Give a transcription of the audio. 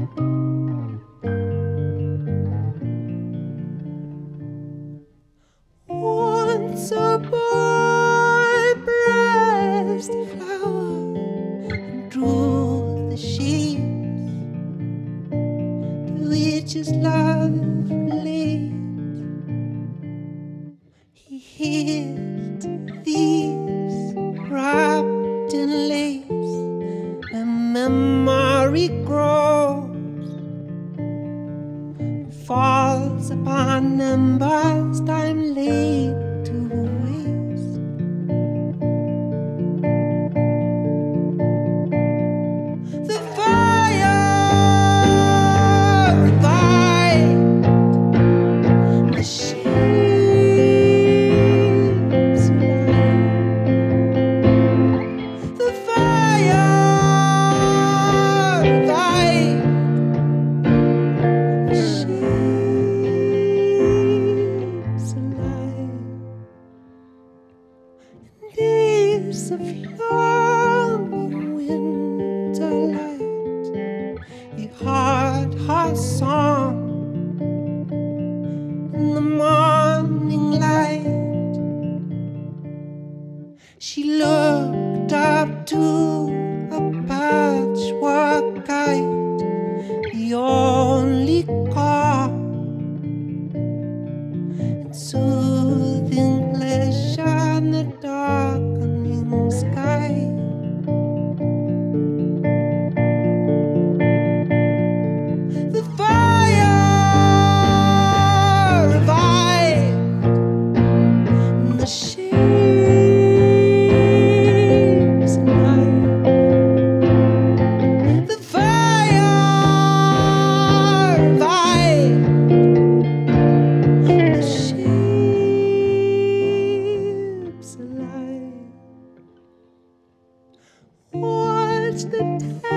Once a boy pressed the flower and drew the sheep to which his love relates. He hid these wrapped in lace, and memory grows, falls upon embers time laid to waste. The fire revived the sheep's life. The fire revived the sheep's life. Days of long winter light, he heard her song in the morning light. She looked up to a patchwork kite, the only car and soothing pleasure in the darkening sky. The fire revived the sheep's life. The fire revived the sheep's life. Watch the